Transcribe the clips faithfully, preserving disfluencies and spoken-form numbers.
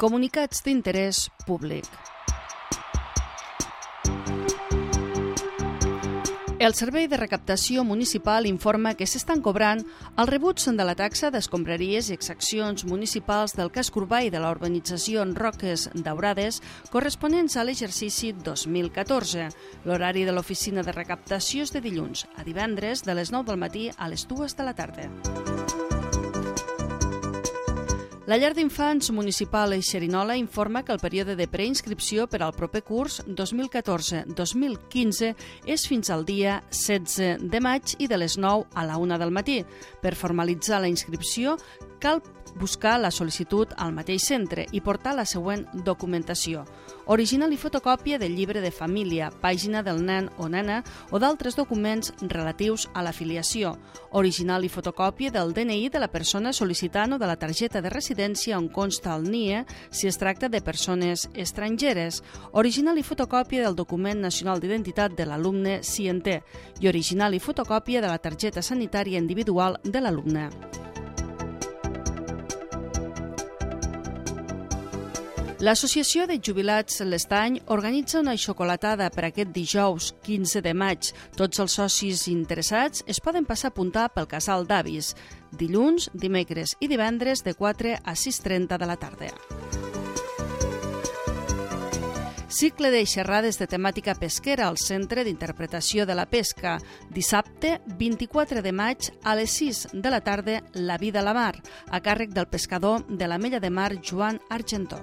Comunicats d'interès públic. El Servei de Recaptació Municipal informa que s'estan cobrant els rebuts de la taxa d'escombraries i exaccions municipals del casc urbà i de la urbanització en Roques Daurades corresponents a l'exercici dos mil catorze. L'horari de l'oficina de recaptació és de dilluns a divendres de les nou del matí a les dues de la tarda. La llar d'infants municipal Xerinola informa que el període de preinscripció per al proper curs dos mil catorze dos mil quinze és fins al dia setze de maig i de les nou a la una del matí. Per formalitzar la inscripció cal buscar la sol·licitud al mateix centre i portar la següent documentació: original i fotocòpia del llibre de família, pàgina del nen o nena o d'altres documents relatius a l'afiliació, original i fotocòpia del D N I de la persona sol·licitant o de la targeta de residència on consta el N I E si es tracta de persones estrangeres, original i fotocòpia del document nacional d'identitat de l'alumne si en té i original i fotocòpia de la targeta sanitària individual de l'alumne. L'Associació de Jubilats L'Estany organitza una xocolatada per aquest dijous quinze de maig. Tots els socis interessats es poden passar a apuntar pel casal d'avis, dilluns, dimecres i divendres de quatre a sis i trenta de la tarda. Cicle de xerrades de temàtica pesquera al Centre d'Interpretació de la Pesca. Dissabte, vint-i-quatre de maig, a les sis de la tarda, La vida a la mar, a càrrec del pescador de l'Ametlla de Mar, Joan Argentó.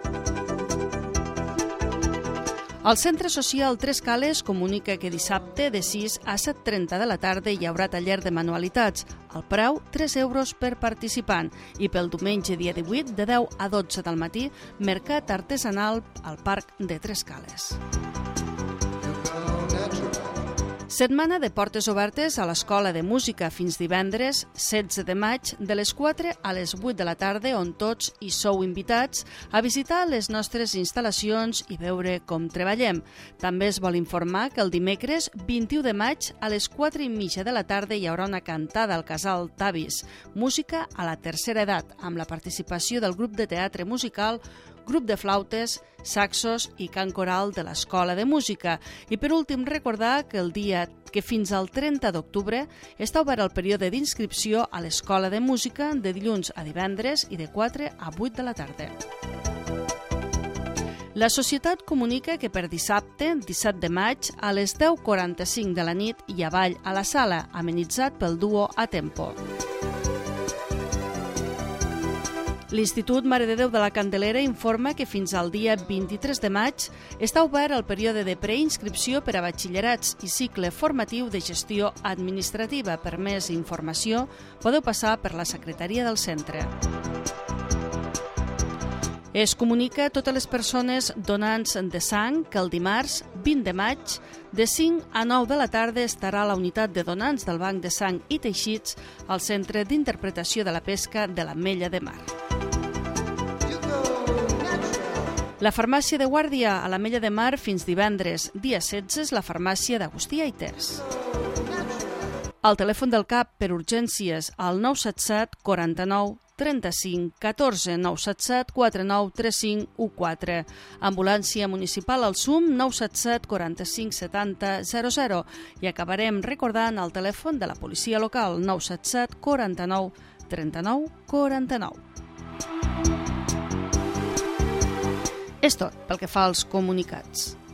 El Centre Social Tres Cales comunica que dissabte de sis a set i trenta de la tarda hi haurà taller de manualitats. El preu, tres euros per participant. I pel diumenge dia divuit, de deu a dotze del matí, mercat artesanal al Parc de Tres Cales. Setmana de portes obertes a l'Escola de Música fins divendres setze de maig de les quatre a les vuit de la tarda, on tots hi sou invitats a visitar les nostres instal·lacions i veure com treballem. També es vol informar que el dimecres vint-i-u de maig a les quatre i mitja de la tarda hi haurà una cantada al casal d'avis, música a la tercera edat, amb la participació del grup de teatre musical, grup de flautes, saxos i cant coral de l'Escola de Música. I per últim recordar que el dia que fins al trenta d'octubre està obert el període d'inscripció a l'Escola de Música de dilluns a divendres i de quatre a vuit de la tarda. La societat comunica que per dissabte, disset de maig, a les deu quaranta-cinc de la nit hi ha ball a la sala, amenitzat pel duo A Tempo. L'Institut Mare de Déu de la Candelera informa que fins al dia vint-i-tres de maig està obert el període de preinscripció per a batxillerats i cicle formatiu de gestió administrativa. Per més informació, podeu passar per la secretaria del centre. Es comunica a totes les persones donants de sang que el dimarts vint de maig, de cinc a nou de la tarda, estarà a la unitat de donants del Banc de Sang i Teixits al Centre d'Interpretació de la Pesca de l'Ametlla de Mar. La farmàcia de guàrdia a l'Ametlla de Mar fins divendres, dia setze, és la farmàcia d'Agustí Aiters. El telèfon del C A P per urgències al nou set set quaranta-nou trenta-cinc catorze, nou set set quatre nou tres cinc u quatre. Ambulància municipal al S U M nou set set quaranta-cinc setanta zero zero. I acabarem recordant el telèfon de la policia local nou set set quaranta-nou trenta-nou quaranta-nou. És tot pel que fa als comunicats.